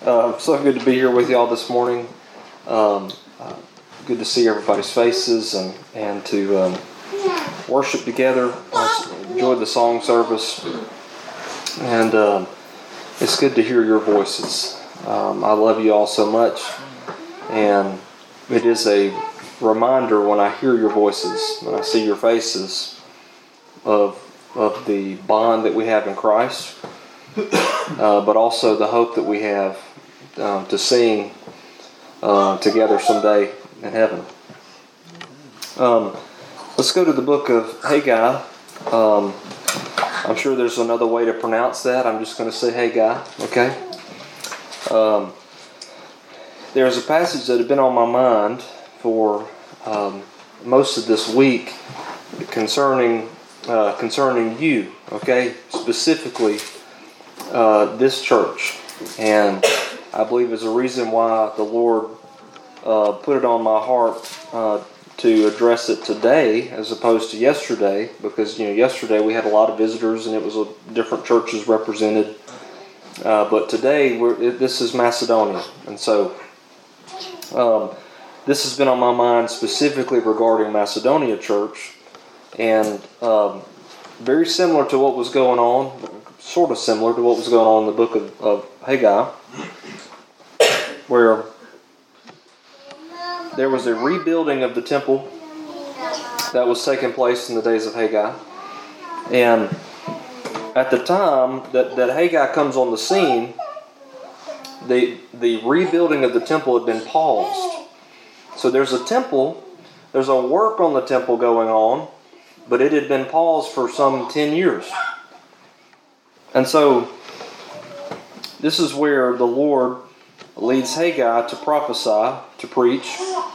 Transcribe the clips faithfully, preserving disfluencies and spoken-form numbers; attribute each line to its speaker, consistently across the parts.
Speaker 1: Uh, so good to be here with y'all this morning. Um, uh, good to see everybody's faces and, and to um, worship together. I enjoyed the song service. And um, it's good to hear your voices. Um, I love you all so much. And it is a reminder when I hear your voices, when I see your faces, of, of the bond that we have in Christ. Uh, but also the hope that we have um, to sing uh, together someday in heaven. Um, let's go to the book of Haggai. Um, I'm sure there's another way to pronounce that. I'm just going to say Haggai, okay? Um, there's a passage that had been on my mind for um, most of this week concerning uh, concerning you, okay? Specifically, Uh, this church, and I believe is a reason why the Lord uh, put it on my heart uh, to address it today as opposed to yesterday, because you know yesterday we had a lot of visitors and it was a, different churches represented, uh, but today we're, it, this is Macedonia, and so um, this has been on my mind specifically regarding Macedonia Church, and um, very similar to what was going on. Sort of similar to what was going on in the book of, of Haggai, where there was a rebuilding of the temple that was taking place in the days of Haggai. And at the time that, that Haggai comes on the scene, the, the rebuilding of the temple had been paused. So there's a temple, there's a work on the temple going on, but it had been paused for some ten years. And so, this is where the Lord leads Haggai to prophesy, to preach.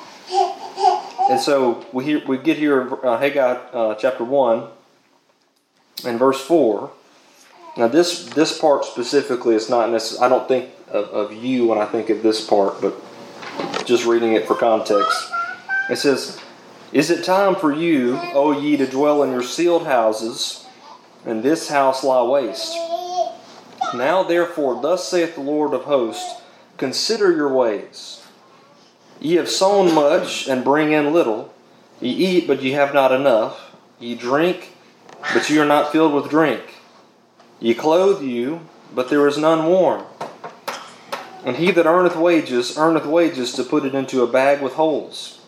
Speaker 1: And so, we hear, we get here in uh, Haggai uh, chapter one and verse four. Now, this this part specifically is not necessarily, I don't think of, of you when I think of this part, but just reading it for context. It says, "Is it time for you, O ye, to dwell in your sealed houses, and this house lie waste? Now therefore, thus saith the Lord of hosts, consider your ways. Ye have sown much, and bring in little. Ye eat, but ye have not enough. Ye drink, but ye are not filled with drink. Ye clothe you, but there is none warm. And he that earneth wages, earneth wages to put it into a bag with holes."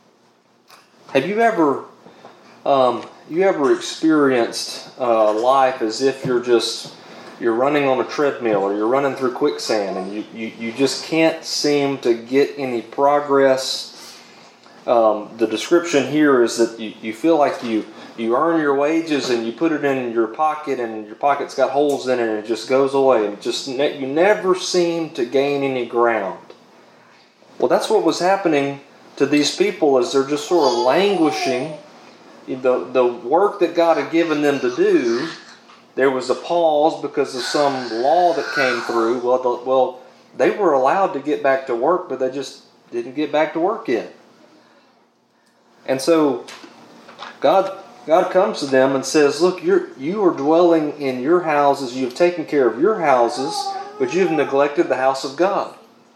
Speaker 1: Have you ever, um, you ever experienced uh, life as if you're just you're running on a treadmill, or you're running through quicksand, and you, you, you just can't seem to get any progress? Um, the description here is that you, you feel like you, you earn your wages and you put it in your pocket, and your pocket's got holes in it, and it just goes away, and just ne- you never seem to gain any ground. Well, that's what was happening to these people as they're just sort of languishing. The, the work that God had given them to do, there was a pause because of some law that came through. Well, the, well, they were allowed to get back to work, but they just didn't get back to work yet. And so God God comes to them and says, "Look, you're you are dwelling in your houses. You've taken care of your houses, but you've neglected the house of God."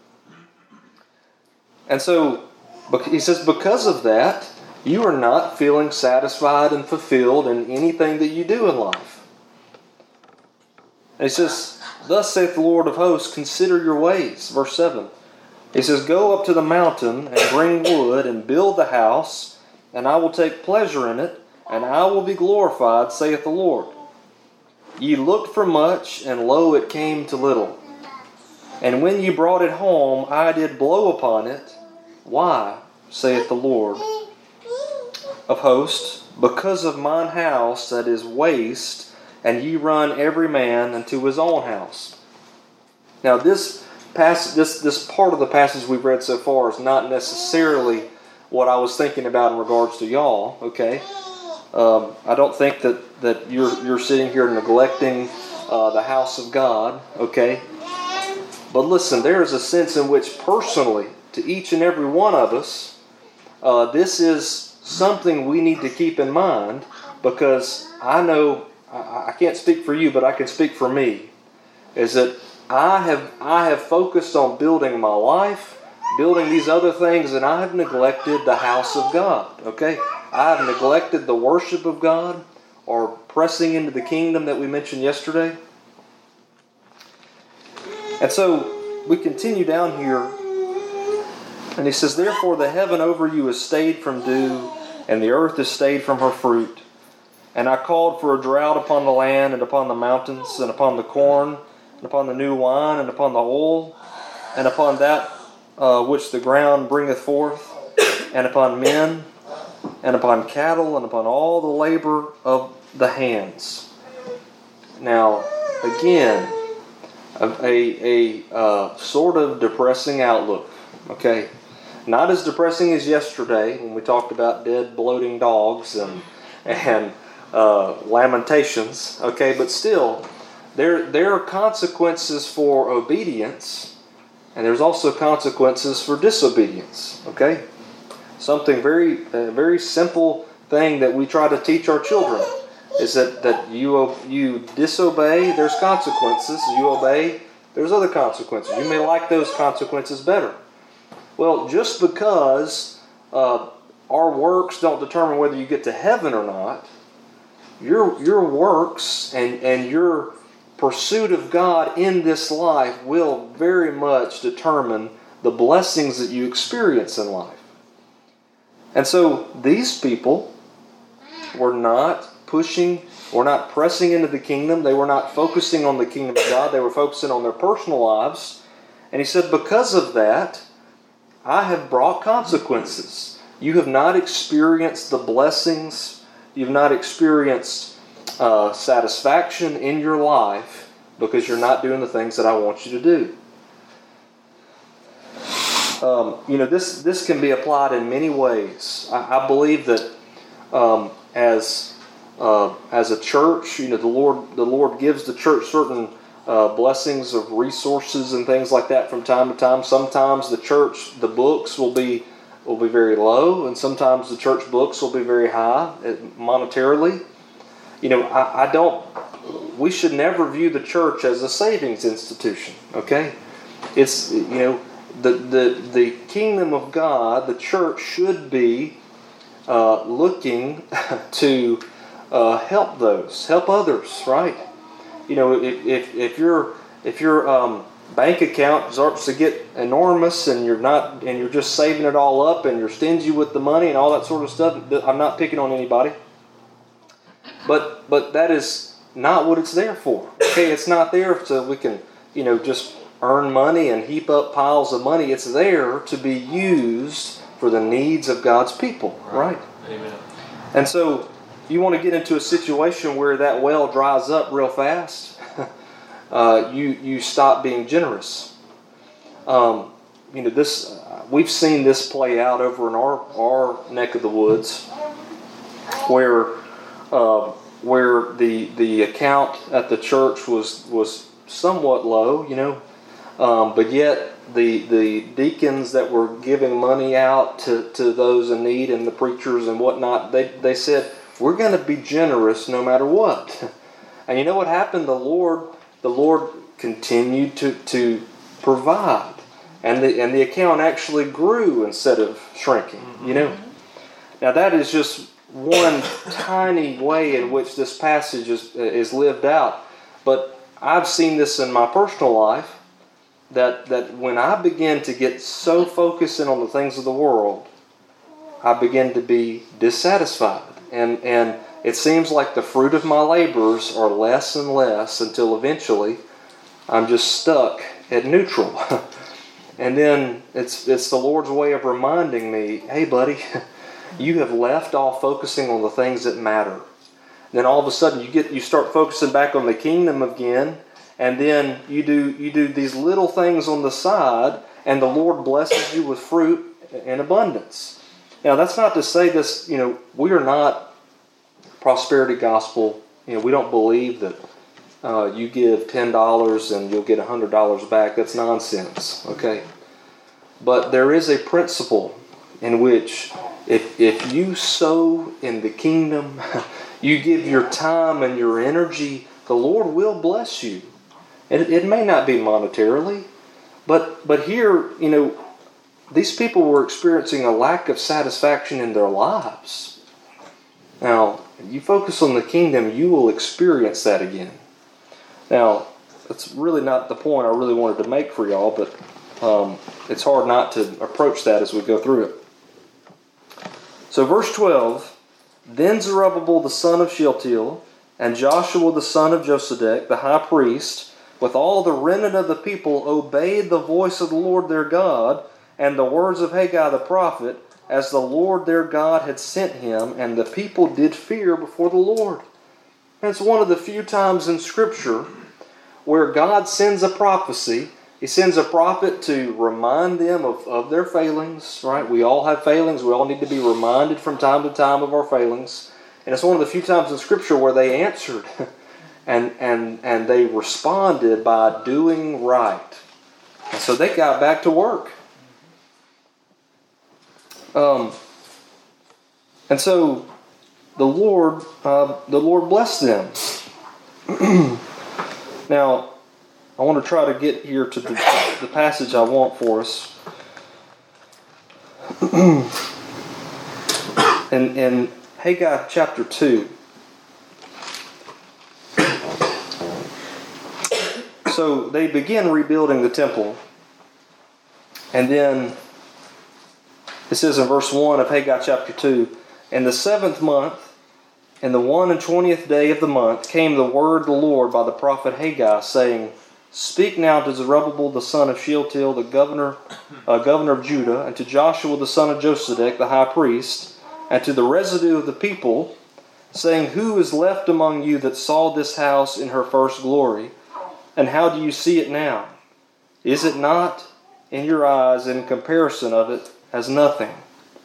Speaker 1: And so he says, because of that, you are not feeling satisfied and fulfilled in anything that you do in life. And he says, "Thus saith the Lord of hosts, consider your ways." Verse seven. He says, "Go up to the mountain and bring wood and build the house, and I will take pleasure in it, and I will be glorified, saith the Lord. Ye looked for much, and lo, it came to little. And when ye brought it home, I did blow upon it. Why, saith the Lord of hosts, because of mine house that is waste, and ye run every man into his own house." Now this pass, this this part of the passage we've read so far is not necessarily what I was thinking about in regards to y'all. Okay, um, I don't think that, that you're you're sitting here neglecting uh, the house of God. Okay, but listen, there is a sense in which personally, to each and every one of us, uh, this is something we need to keep in mind, because I know, I, I can't speak for you, but I can speak for me, is that I have I have focused on building my life, building these other things, and I have neglected the house of God. Okay? I have neglected the worship of God, or pressing into the kingdom that we mentioned yesterday. And so we continue down here, and he says, "Therefore the heaven over you is stayed from dew, and the earth is stayed from her fruit. And I called for a drought upon the land, and upon the mountains, and upon the corn, and upon the new wine, and upon the oil, and upon that uh, which the ground bringeth forth, and upon men, and upon cattle, and upon all the labor of the hands." Now, again, a, a, a uh, sort of depressing outlook. Okay, not as depressing as yesterday when we talked about dead, bloating dogs and and uh, lamentations. Okay, but still, there there are consequences for obedience, and there's also consequences for disobedience. Okay. Something very, a very simple thing that we try to teach our children is that, that you you disobey, there's consequences. You obey, there's other consequences. You may like those consequences better. Well, just because uh, our works don't determine whether you get to heaven or not, your your works and, and your pursuit of God in this life will very much determine the blessings that you experience in life. And so these people were not pushing, were not pressing into the kingdom. They were not focusing on the kingdom of God. They were focusing on their personal lives. And he said, because of that, I have brought consequences. You have not experienced the blessings. You've not experienced uh, satisfaction in your life because you're not doing the things that I want you to do. Um, you know, this this can be applied in many ways. I, I believe that um, as uh, as a church, you know, the Lord the Lord gives the church certain uh, blessings of resources and things like that from time to time. Sometimes the church, the books will be will be very low, and sometimes the church books will be very high monetarily. You know, I, I don't. We should never view the church as a savings institution. Okay, it's you know. The, the the kingdom of God, the church should be uh, looking to uh, help those, help others, right? You know, if if, if your if your um, bank account starts to get enormous and you're not and you're just saving it all up and you're stingy with the money and all that sort of stuff, I'm not picking on anybody, but but that is not what it's there for. Okay, it's not there so we can you know just earn money and heap up piles of money. It's there to be used for the needs of God's people, right? right?
Speaker 2: Amen.
Speaker 1: And so you want to get into a situation where that well dries up real fast, uh, you you stop being generous. Um, you know this. Uh, we've seen this play out over in our our neck of the woods, where uh, where the the account at the church was was somewhat low, you know. Um, but yet the the deacons that were giving money out to, to those in need and the preachers and whatnot, they, they said, we're going to be generous no matter what. And you know what happened? The Lord the Lord continued to, to provide. And the and the account actually grew instead of shrinking. You know? Now that is just one tiny way in which this passage is is lived out. But I've seen this in my personal life. That, that when I begin to get so focused in on the things of the world, I begin to be dissatisfied. And, and it seems like the fruit of my labors are less and less until eventually I'm just stuck at neutral. And then it's it's the Lord's way of reminding me, hey buddy, you have left off focusing on the things that matter. Then all of a sudden you get you start focusing back on the kingdom again. And then you do you do these little things on the side, and the Lord blesses you with fruit in abundance. Now, that's not to say this, you know, we are not prosperity gospel. You know, we don't believe that uh, you give ten dollars and you'll get one hundred dollars back. That's nonsense, okay? But there is a principle in which if, if you sow in the kingdom, you give your time and your energy, the Lord will bless you. It, it may not be monetarily, but but here, you know, these people were experiencing a lack of satisfaction in their lives. Now, you focus on the kingdom, you will experience that again. Now, that's really not the point I really wanted to make for y'all, but um, it's hard not to approach that as we go through it. So verse twelve, then Zerubbabel the son of Shealtiel, and Joshua the son of Josedek, the high priest, with all the remnant of the people, obeyed the voice of the Lord their God, and the words of Haggai the prophet, as the Lord their God had sent him, and the people did fear before the Lord. And it's one of the few times in Scripture where God sends a prophecy. He sends a prophet to remind them of, of their failings, right? We all have failings. We all need to be reminded from time to time of our failings. And it's one of the few times in Scripture where they answered and, and, and they responded by doing right. And so they got back to work. Um, and so the Lord, uh, the Lord blessed them. Now, I want to try to get here to the, the passage I want for us. in, in Haggai chapter two. So they begin rebuilding the temple. And then it says in verse one of Haggai chapter two, in the seventh month, in the one and twentieth day of the month, came the word of the Lord by the prophet Haggai, saying, Speak now to Zerubbabel the son of Shealtiel, the governor, uh, governor of Judah, and to Joshua the son of Josedek, the high priest, and to the residue of the people, saying, Who is left among you that saw this house in her first glory? And how do you see it now? Is it not in your eyes in comparison of it as nothing?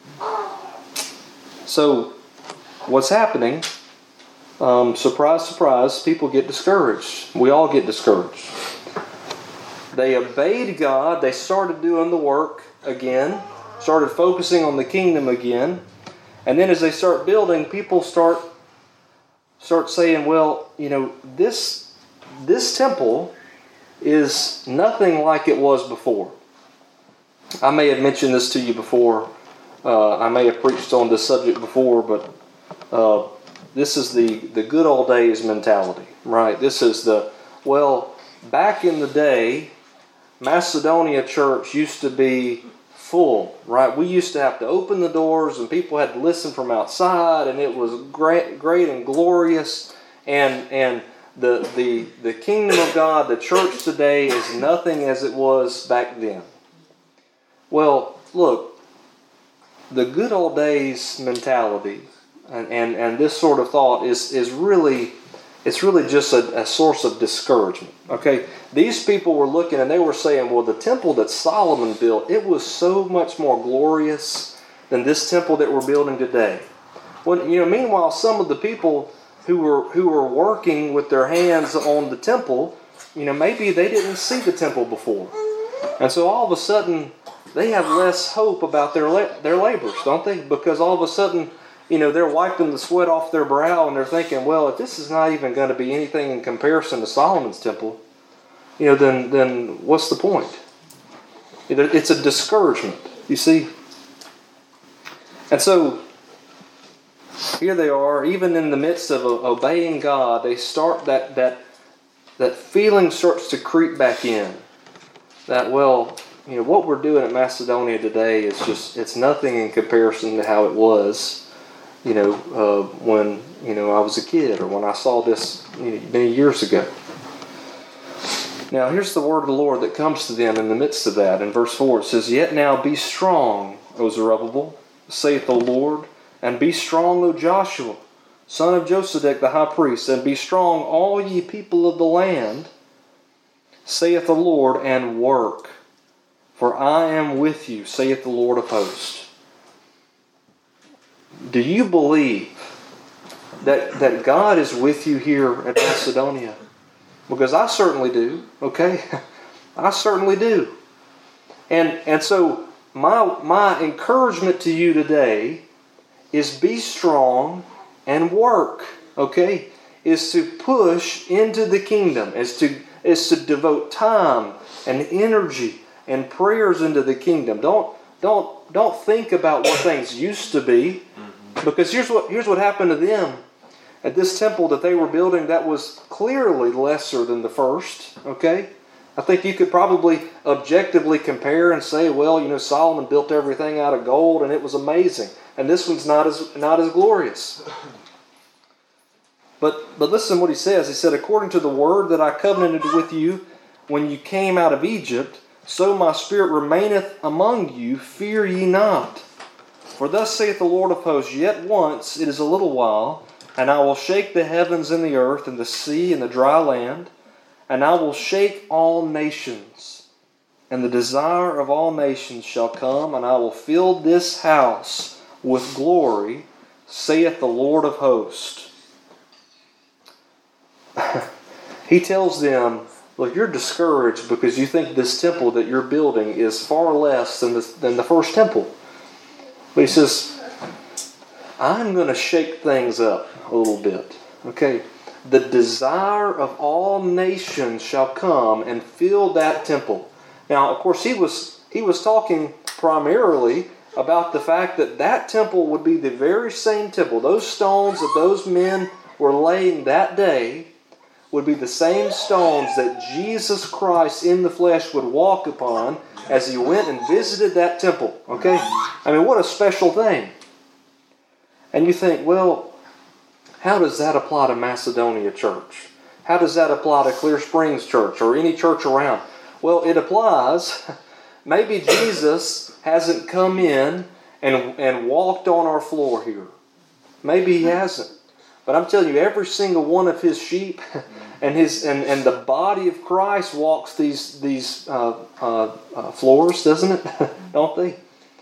Speaker 1: So, what's happening? Um, surprise, surprise, people get discouraged. We all get discouraged. They obeyed God. They started doing the work again. Started focusing on the kingdom again. And then as they start building, people start start saying, well, you know, this, this temple is nothing like it was before. I may have mentioned this to you before. Uh, I may have preached on this subject before, but uh, this is the, the good old days mentality, right? This is the, well, back in the day, Macedonia church used to be full, right? We used to have to open the doors and people had to listen from outside, and it was great, great and glorious. And and the the the kingdom of God, the church today, is nothing as it was back then. Well, look, the good old days mentality and, and, and this sort of thought is, is really, it's really just a, a source of discouragement. Okay, these people were looking and they were saying, well, the temple that Solomon built, it was so much more glorious than this temple that we're building today. Well, you know, meanwhile, some of the people who were who were working with their hands on the temple, you know, maybe they didn't see the temple before, and so all of a sudden they have less hope about their la- their labors, don't they? Because all of a sudden, you know, they're wiping the sweat off their brow and they're thinking, well, if this is not even going to be anything in comparison to Solomon's temple, you know, then then what's the point? It's a discouragement, you see. And so here they are, even in the midst of obeying God, they start that that that feeling starts to creep back in. That, well, you know, what we're doing at Macedonia today is just, it's nothing in comparison to how it was, you know, uh, when, you know, I was a kid or when I saw this, you know, many years ago. Now, here's the word of the Lord that comes to them in the midst of that. In verse four, it says, Yet now be strong, O Zerubbabel, saith the Lord, and be strong, O Joshua, son of Josedek the high priest, and be strong, all ye people of the land, saith the Lord, and work. For I am with you, saith the Lord of hosts. Do you believe that, that God is with you here at Macedonia? Because I certainly do, okay? I certainly do. And and so my my encouragement to you today is be strong and work, okay? Is to push into the kingdom, is to is to devote time and energy and prayers into the kingdom. Don't don't don't think about what things used to be, because here's what here's what happened to them at this temple that they were building that was clearly lesser than the first. Okay, I think you could probably objectively compare and say, well, you know, Solomon built everything out of gold and it was amazing, and this one's not as not as glorious. But but listen to what he says. He said, according to the word that I covenanted with you when you came out of Egypt, so my spirit remaineth among you, fear ye not. For thus saith the Lord of hosts, yet once it is a little while, and I will shake the heavens and the earth and the sea and the dry land, and I will shake all nations. And the desire of all nations shall come, and I will fill this house with glory, saith the Lord of hosts. He tells them, look, you're discouraged because you think this temple that you're building is far less than the, than the first temple. But he says, I'm going to shake things up a little bit. Okay? The desire of all nations shall come and fill that temple. Now, of course, he was he was talking primarily about the fact that that temple would be the very same temple. Those stones that those men were laying that day would be the same stones that Jesus Christ in the flesh would walk upon as he went and visited that temple. Okay? I mean, what a special thing. And you think, well, how does that apply to Macedonia Church? How does that apply to Clear Springs Church or any church around? Well, it applies. Maybe Jesus hasn't come in and, and walked on our floor here. Maybe he hasn't. But I'm telling you, every single one of his sheep and his and, and the body of Christ walks these these uh, uh, uh, floors, doesn't it? Don't they?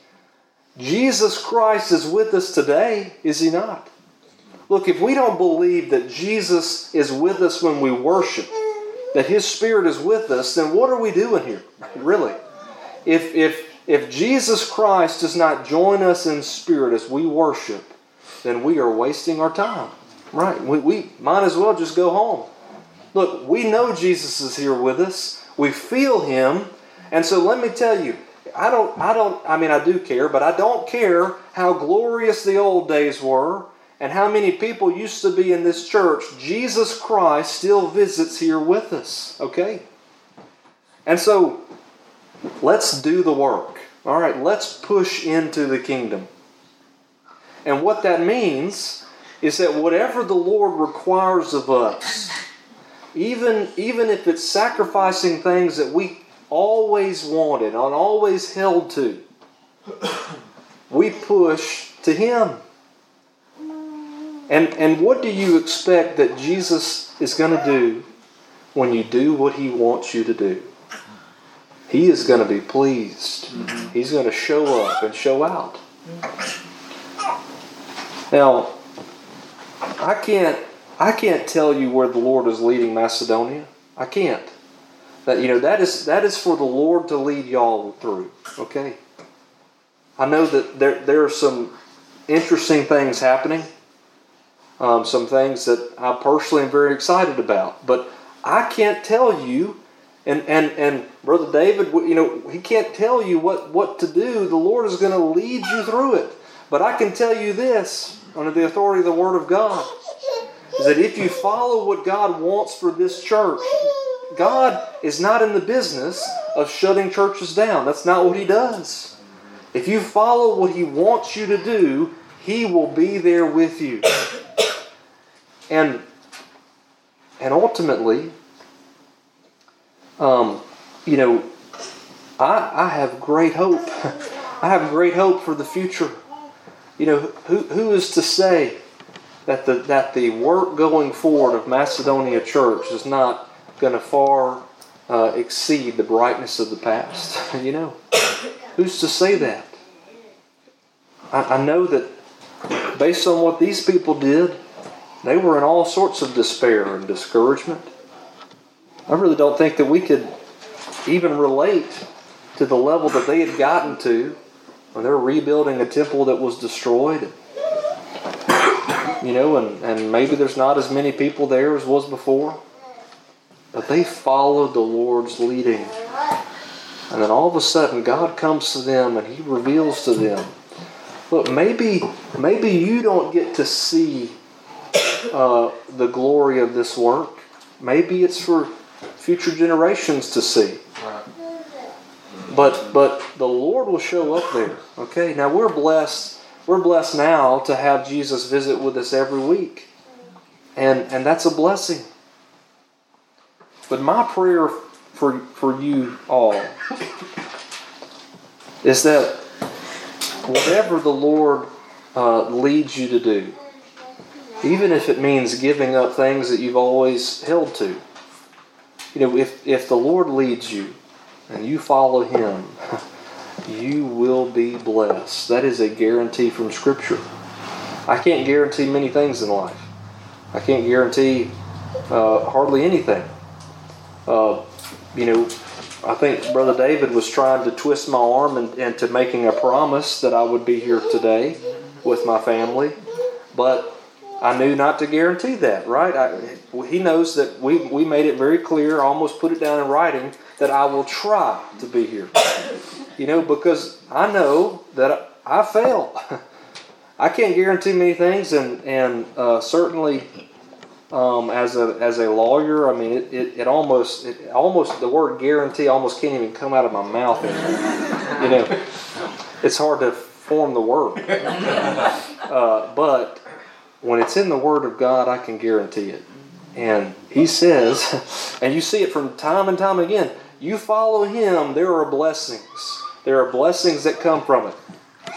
Speaker 1: Jesus Christ is with us today, is he not? Look, if we don't believe that Jesus is with us when we worship, that his Spirit is with us, then what are we doing here? Really? If if if Jesus Christ does not join us in spirit as we worship, then we are wasting our time. Right, we, we might as well just go home. Look, we know Jesus is here with us. We feel him. And so let me tell you, I don't, I don't, I mean, I do care, but I don't care how glorious the old days were and how many people used to be in this church. Jesus Christ still visits here with us, okay? And so let's do the work. All right, let's push into the kingdom. And what that means is that whatever the Lord requires of us, even, even if it's sacrificing things that we always wanted and always held to, we push to him. And, and what do you expect that Jesus is going to do when you do what he wants you to do? He is going to be pleased. He's going to show up and show out. Now, I can't I can't tell you where the Lord is leading Macedonia. I can't. That you know that is that is for the Lord to lead y'all through. Okay. I know that there there are some interesting things happening. Um, some things that I personally am very excited about. But I can't tell you, and and and Brother David, you know, he can't tell you what, what to do. The Lord is going to lead you through it. But I can tell you this, under the authority of the Word of God, is that if you follow what God wants for this church, God is not in the business of shutting churches down. That's not what he does. If you follow what he wants you to do, he will be there with you. And and ultimately, um, you know, I I have great hope. I have great hope for the future. You know, who who is to say that the that the work going forward of Macedonia Church is not going to far uh, exceed the brightness of the past? You know, who's to say that? I, I know that based on what these people did, they were in all sorts of despair and discouragement. I really don't think that we could even relate to the level that they had gotten to when they were rebuilding a temple that was destroyed. You know, and, and maybe there's not as many people there as was before. But they followed the Lord's leading. And then all of a sudden, God comes to them and He reveals to them, look, maybe, maybe you don't get to see uh, the glory of this work. Maybe it's for future generations to see. But but the Lord will show up there. Okay, now we're blessed. We're blessed now to have Jesus visit with us every week, and and that's a blessing. But my prayer for for you all is that whatever the Lord uh, leads you to do, even if it means giving up things that you've always held to, you know, if if the Lord leads you and you follow Him, you will be blessed. That is a guarantee from Scripture. I can't guarantee many things in life. I can't guarantee uh, hardly anything. Uh, you know, I think Brother David was trying to twist my arm in, into making a promise that I would be here today with my family, but I knew not to guarantee that, right? I, he knows that we, we made it very clear, almost put it down in writing, that I will try to be here. You know, because I know that I, I fail. I can't guarantee many things, and and uh, certainly um, as a as a lawyer, I mean, it, it, it almost it almost the word guarantee almost can't even come out of my mouth anymore. You know, it's hard to form the word, uh, but when it's in the Word of God, I can guarantee it. And He says, and you see it from time and time again, you follow Him, there are blessings. There are blessings that come from it.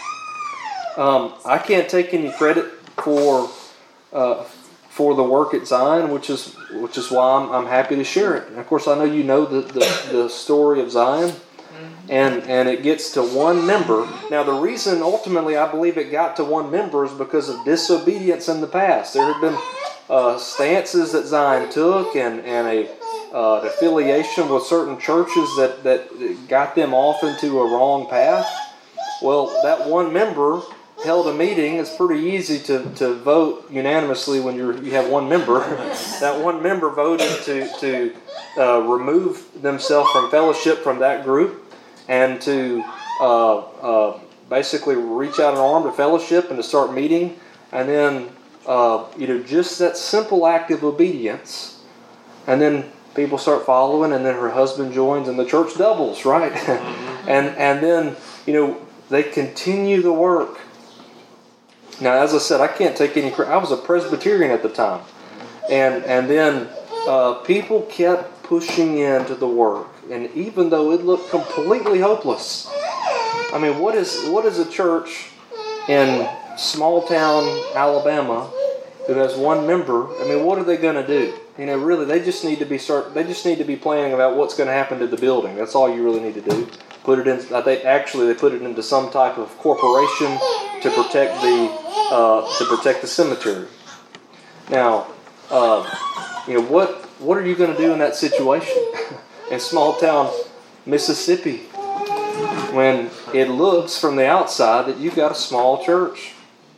Speaker 1: Um, I can't take any credit for uh, for the work at Zion, which is which is why I'm, I'm happy to share it. And of course, I know you know the, the, the story of Zion. And and it gets to one member. Now, the reason ultimately I believe it got to one member is because of disobedience in the past. There had been uh, stances that Zion took and, and a uh, affiliation with certain churches that, that got them off into a wrong path. Well, that one member held a meeting. It's pretty easy to, to vote unanimously when you're you have one member. That one member voted to, to uh, remove themselves from fellowship from that group, and to uh, uh, basically reach out an arm to fellowship and to start meeting. And then, uh, you know, just that simple act of obedience. And then people start following, and then her husband joins, and the church doubles, right? and and then, you know, they continue the work. Now, as I said, I can't take any credit. I was a Presbyterian at the time. And, and then uh, people kept pushing into the work. And even though it looked completely hopeless, I mean, what is what is a church in small town Alabama who has one member? I mean, what are they going to do? You know, really, they just need to be start. They just need to be planning about what's going to happen to the building. That's all you really need to do. Put it in. I think actually they put it into some type of corporation to protect the uh, to protect the cemetery. Now, uh, you know what? What are you going to do in that situation? In small town Mississippi, when it looks from the outside that you've got a small church.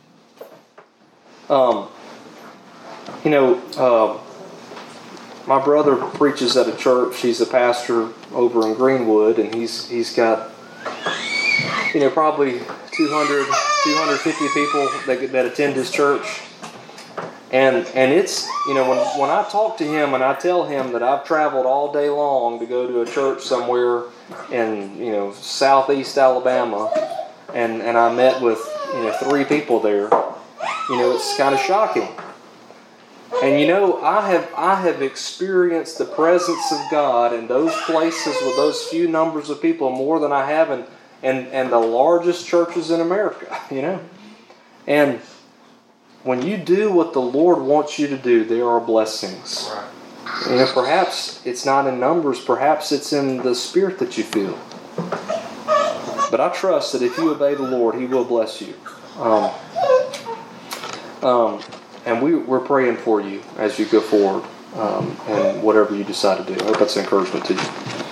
Speaker 1: Um, you know, uh, my brother preaches at a church. He's a pastor over in Greenwood, and he's he's got, you know, probably two hundred, two hundred fifty people that, that attend his church. And and it's, you know, when, when I talk to him and I tell him that I've traveled all day long to go to a church somewhere in, you know, southeast Alabama, and, and I met with, you know, three people there, you know, it's kind of shocking. And, you know, I have I have experienced the presence of God in those places with those few numbers of people more than I have in, in, in the largest churches in America, you know. And when you do what the Lord wants you to do, there are blessings. Right. You know, perhaps it's not in numbers, perhaps it's in the spirit that you feel. But I trust that if you obey the Lord, He will bless you. Um, um, and we, we're praying for you as you go forward um, and whatever you decide to do. I hope that's an encouragement to you.